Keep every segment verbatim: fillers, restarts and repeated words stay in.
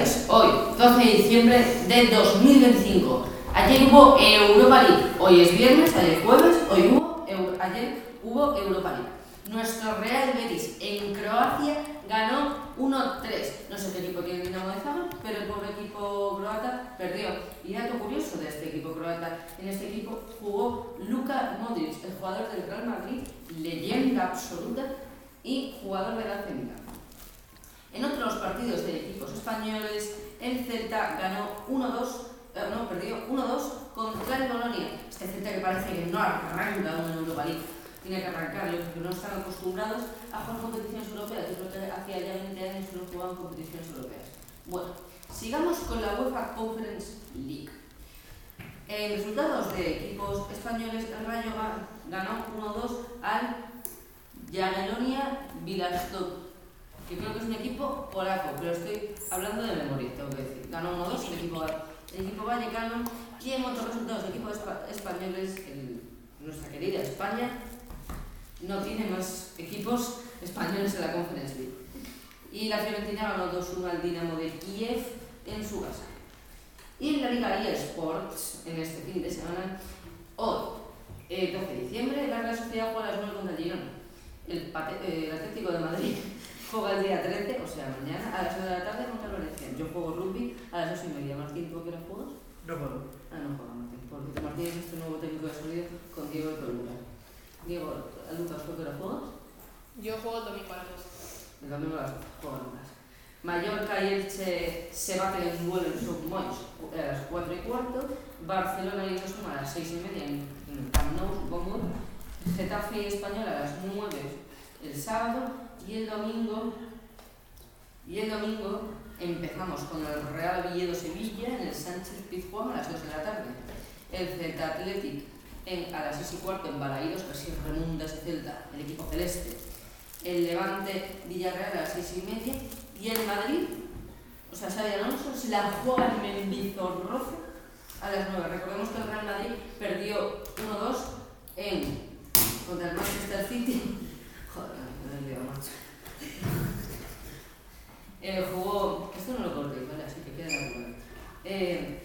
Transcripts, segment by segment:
días, hoy, doce de diciembre de dos mil veinticinco. Ayer hubo Europa League, hoy es viernes, ayer jueves, hoy hubo, ayer hubo Europa League. Nuestro Real Betis en Croacia ganó uno tres. No sé qué equipo tiene Dinamo de Zagreb, pero el pobre equipo croata perdió. Y dato curioso de este equipo croata, en este equipo jugó Luka Modric, el jugador del Real Madrid, leyenda absoluta y jugador de la A C Milan. En otros partidos de equipos españoles, el Celta ganó uno dos, eh, no, perdió uno dos contra el Bolonia. Este Celta que parece que no arranca en Europa League, tiene que arrancar, yo creo que no están acostumbrados a jugar competiciones europeas. Yo creo que hacía ya veinte años que no jugaban competiciones europeas. Bueno, sigamos con la UEFA Conference League. En resultados de equipos españoles, el Rayo ganó uno dos al Jagiellonia Białystok, que creo que es un equipo polaco, pero estoy hablando de memoria, tengo que decir. Ganó uno dos el equipo, el equipo vallecano. Y en otros resultados de equipos españoles, el, nuestra querida España no tiene más equipos españoles en la Conference League. Y la Fiorentina ganó dos uno al Dinamo de Kiev en su casa. Y en la Liga eSports, en este fin de semana, hoy, eh, doce de diciembre, la Real Sociedad juega a las nueve contra el Girona. El, eh, el Atlético de Madrid juega el día trece, o sea, mañana, a las nueve de la tarde contra el Valencia. Yo juego rugby a las dos y media. Martín, ¿tú a qué hora juegas? No puedo. Ah, no juega Martín, porque Martín es este nuevo técnico de sonido con Diego de Toluca. Diego, Lucas, ¿tú a qué hora juegas? Yo juego el domingo a las dos. El domingo a las dos, juega Lucas. Mallorca y Elche se baten en duelo en Submois a las cuatro y cuarto. Barcelona y Osasuna a las seis y media en Camp Nou, supongo. Getafe y Español a las nueve el sábado. Y el domingo, y el domingo empezamos con el Real Oviedo-Sevilla en el Sánchez Pizjuán a las dos de la tarde. El Celta Athletic en, a las seis y cuarto en Balaídos, que así remonta ese Celta, el equipo celeste. El Levante Villarreal a las seis y media. Y el Madrid, o sea, Xabi Alonso, se la juega en Mendizorroza a las nueve. Recordemos que el Real Madrid perdió uno dos en, contra el Manchester City. Joder, me he olvidado, macho. Eh, jugó, esto no lo cortéis, ¿vale? Así que queda la eh,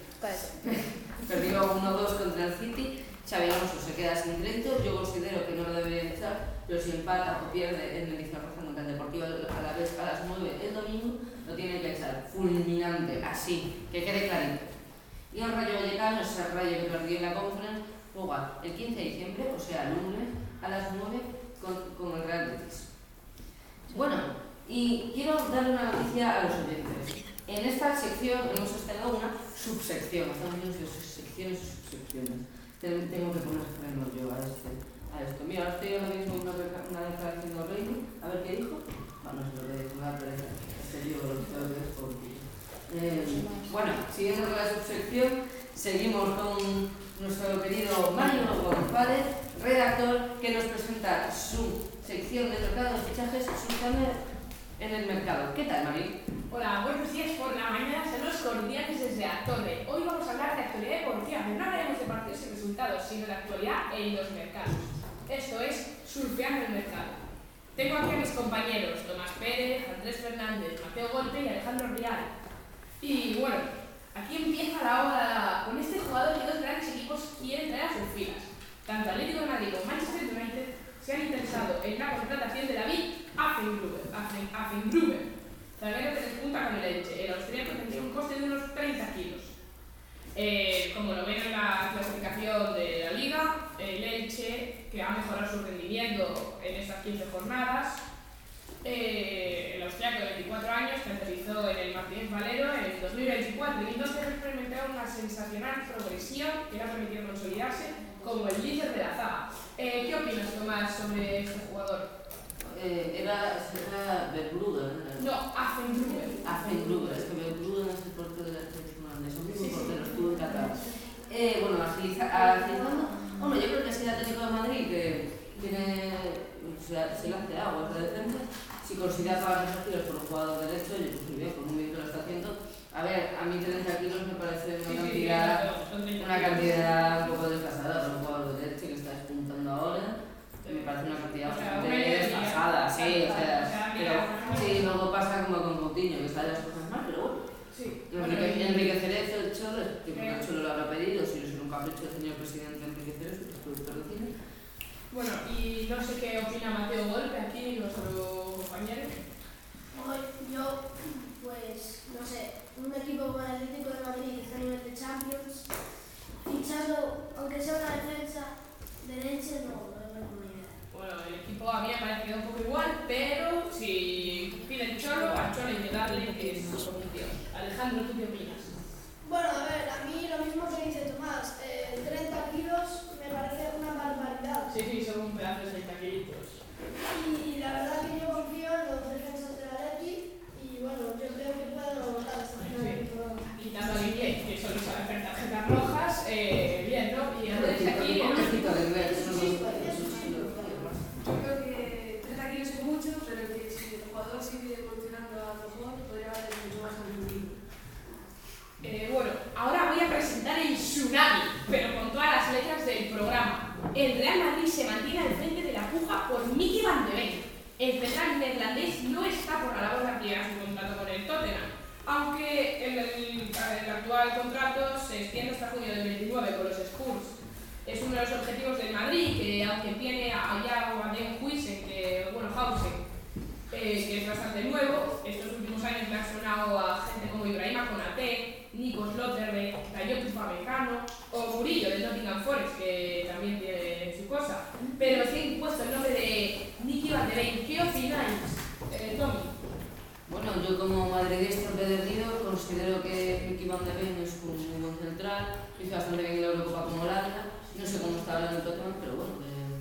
Perdió uno dos contra el City. Xabi Alonso se queda sin crédito. Yo considero que no lo debería echar, pero si empata o pierde en el Mendizorroza contra el Deportivo a la vez a las nueve el domingo, lo tiene que echar fulminante, así, que quede clarito. Y el Rayo Vallecano, ese Rayo que perdió en la Conference, juega el quince de diciembre, o sea, el lunes, a las nueve con, con el Real Betis. Bueno, y quiero darle una noticia a los oyentes. En esta sección hemos estrenado una subsección, estamos viendo secciones y subsecciones. Tengo que poner freno yo a, este, a esto. Mira, ahora estoy ahora mismo una, una declaración de Reino, a ver qué dijo. Bueno, se lo voy a decir, una pereza. Este libro lo que es por eh, Bueno, siguiendo con la subsección, seguimos con nuestro querido Mario González, redactor, que nos presenta su sección de mercado de fichajes, su cambio en el mercado. ¿Qué tal, Mario? Hola, buenos días por la mañana, saludos cordiales desde la Torre. Hoy vamos a hablar de actualidad deportiva, pero no hablaremos de partidos y resultados, sino de actualidad en los mercados. Esto es surfeando el mercado. Tengo aquí a mis compañeros Tomás Pérez, Andrés Fernández, Mateo Golpe y Alejandro Rial. Y bueno, aquí empieza la hora con este jugador que dos grandes equipos quieren traer a sus filas. Tanto Atlético de Madrid como Manchester United se han interesado en la contratación de David Affengruber, zaguero que despunta con el Elche. El austríaco tendría un coste de unos treinta kilos. Eh, como lo ven en la clasificación de la Liga, el Elche, que ha mejorado su rendimiento en estas quince jornadas, eh, el austríaco de veinticuatro años, que aterrizó en el Martínez Valero en dos mil veinticuatro y entonces ha experimentado una sensacional progresión que le ha permitido consolidarse como el líder de la zaga. Eh, ¿Qué opinas, Tomás, sobre este jugador? Eh, era era Verbruggen. No, Affengruber. Affengruber, es que Verbruggen es el portero del Atlético de Madrid, son muy porteros, estuvo encantado. Eh, bueno, agilizando, bueno, yo creo que si el Atlético de Madrid, que tiene, se, se le hace agua, es de defensa, si considera pagar esos kilos por un jugador derecho, yo pues muy bien, con un bien que lo está haciendo. A ver, a mí treinta kilos me parece una Sí, cantidad, sí, sí, una cantidad un poco desfasada para un jugador derecho que está despuntando ahora. Me parece una cantidad bastante desfasada, sí, o sea, pero sí, luego pasa como con Coutinho, que está de las cosas mal, pero bueno. Sí. Enrique, Bueno, Enrique Cerezo, el Cholo, que eh, el Cholo lo habrá pedido, si no es un capricho del señor presidente Enrique Cerezo, que es productor de cine. Bueno, y no sé qué opina Mateo Golpe, aquí nuestro compañero. Hoy yo, pues, no sé, un equipo como el Atlético de Madrid que está a nivel de Champions, fichando, aunque sea una defensa de Elche, no, no tengo ni idea. Bueno, el equipo a mí me parece que queda un poco igual, pero si pide el Cholo, al Cholo hay que darle que es su posición. Alejandro, ¿tú qué opinas? Bueno, a ver, a mí lo mismo que dice Tomás, eh, treinta kilos me parece una barbaridad. Sí, sí, son un pedazo de seis kilitos. Y la verdad que yo confío en los defensas del Atleti y bueno, yo creo que pueden lograr esta final de temporada. Quitando a Guillén, que solo sabe hacer tarjetas rojas, eh, bien, ¿no? Y Andrés aquí... Un poquito de nivel, eso Sí, no pues, es eso sí. Yo creo que treinta kilos es mucho, pero que si el jugador sigue evolucionando a lo mejor, podría valer mucho más al mundo. Eh, bueno, ahora voy a presentar el tsunami, pero con todas las letras del programa. El Real Madrid se mantiene al frente de la puja por Mickey Van de Ven. El central neerlandés no está por la labor de ampliar su contrato con el Tottenham, aunque el, el, el actual contrato se extiende hasta junio del veintinueve con los Spurs. Es uno de los objetivos del Madrid, que aunque tiene allá a Dan Huijsen, que, bueno, Hausen, eh, que es bastante nuevo, estos últimos años me han sonado a gente como Ibrahima Konaté, Nikos Lotterbeck, Dayot Upamecano o Murillo del Nottingham Forest, que también tiene su cosa. Pero se ha impuesto el nombre de Nicky Van de Ven. ¿Qué opináis, eh, Tommy? Bueno, yo como madridista empedernido considero que Mickey Van de Ven es un muy buen central, hizo bastante bien en la Eurocopa con Holanda, no sé cómo está hablando el Tottenham, pero bueno,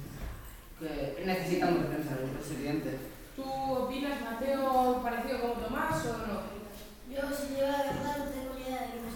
que, que necesitamos defensa, es evidente. ¿Tú opinas, Mateo, parecido como Tomás o no? Yo, si lleva de verdad, no tengo ni idea de quién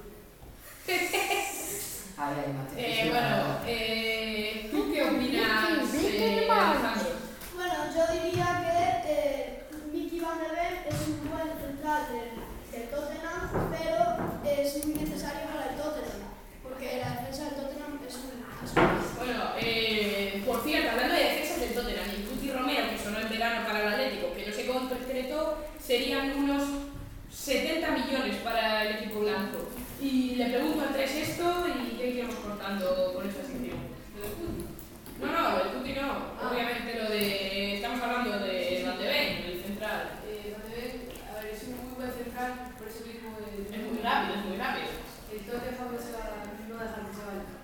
es el equipo. A ver, Mateo. Eh, bueno, eh, ¿tú qué opinas, eh, Alejandro? Bueno, yo diría que eh, Mickey Van de Ven es un buen central del, del Tottenham, pero es muy necesario para el Tottenham, porque la defensa del Tottenham es un asco. Bueno, eh, por cierto, hablando de defensas del Tottenham, el Cuti Romero, que sonó en verano para el Atlético, que no sé cuánto concretó, serían unos setenta millones para el equipo blanco. Y le pregunto a Andrés esto y ya iremos cortando con esta sección. ¿Lo del Cuti? No, no, el Cuti no. Ah. Obviamente lo de... Estamos hablando de Van de Ven, el central. Eh, Van de Ven, a ver, es un muy buen central, por eso mismo... eh, Es muy rápido, es muy rápido. El Tottenham no se va no dejar que se vaya.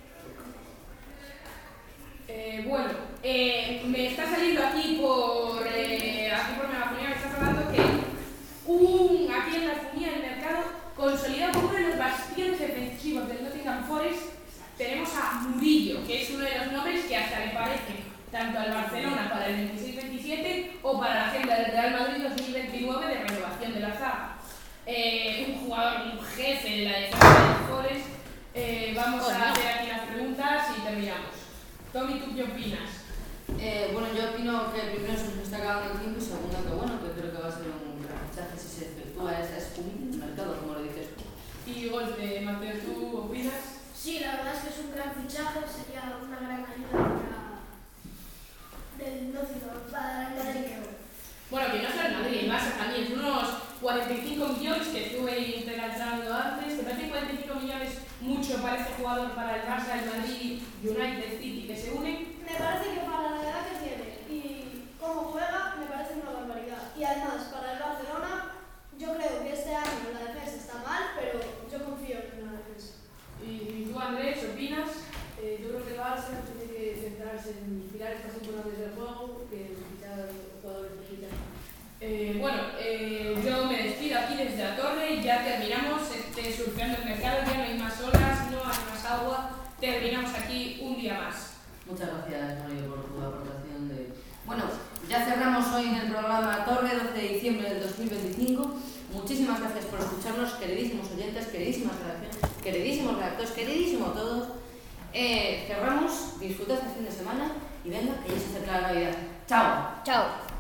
Eh, bueno, eh, me está saliendo aquí por eh, aquí por Megafonía, me está hablando que un, aquí en la Fonía del mercado, consolidado como uno de los bastiones defensivos del Nottingham Forest, tenemos a Murillo, que es uno de los nombres que hasta le parece tanto al Barcelona para el veintiséis veintisiete o para la agenda del Real Madrid dos mil veintinueve de renovación de la zaga. Eh, un jugador, un jefe de la defensa del Forest. Eh, vamos a hacer aquí las preguntas y terminamos. Tommy, ¿tú qué opinas? Eh, bueno, yo opino que primero se nos está acabando el tiempo y segundo que bueno, que creo que va a ser un gran fichaje si se efectúa esa espumita en el mercado, como lo dices tú. Y Golpe, Mateo, ¿tú opinas? Sí, la verdad es que es un gran fichaje, sería una gran ayuda para del Nottingham, para el Madrid. Bueno, que no solo el Madrid, el Barça también, unos cuarenta y cinco millones que estuve intercalando antes. ¿Te parece cuarenta y cinco millones mucho para este jugador, para el Barça, el Madrid, United, City, que se unen? Me parece que para la edad que tiene y cómo juega, me parece una barbaridad. Y además, para el Barcelona, yo creo que este año la defensa está mal, pero yo confío en la defensa. ¿Y tú, Andrés, opinas? Eh, yo creo que el Barça tiene que centrarse en pilares más importantes del juego que en fichar jugadores de fichaje. Eh, bueno, eh, yo me despido aquí desde la torre y ya terminamos este surfeando el mercado, ya no hay más olas, no hay más agua, terminamos aquí un día más. Muchas gracias, Mario, por tu aportación. De... Bueno, ya cerramos hoy en el programa Torre, doce de diciembre del dos mil veinticinco. Muchísimas gracias por escucharnos, queridísimos oyentes, queridísimas redacciones, queridísimos redactores, queridísimos todos. Eh, cerramos, disfrutad este fin de semana y venga, que ya se acerca la Navidad. ¡Chao! Chao.